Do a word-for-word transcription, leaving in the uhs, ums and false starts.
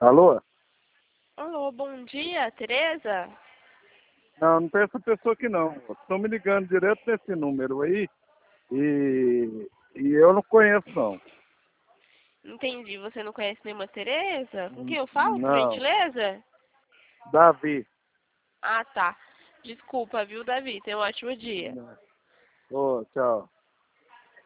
Alô? Alô, bom dia, Tereza? Não, não tem essa pessoa aqui não. Estão me ligando direto nesse número aí e, e eu não conheço não. Entendi, você não conhece nenhuma Tereza? Com quem eu falo, por Não. gentileza? Davi. Ah, tá. Desculpa, viu, Davi? Tenha um ótimo dia. Ô, tchau.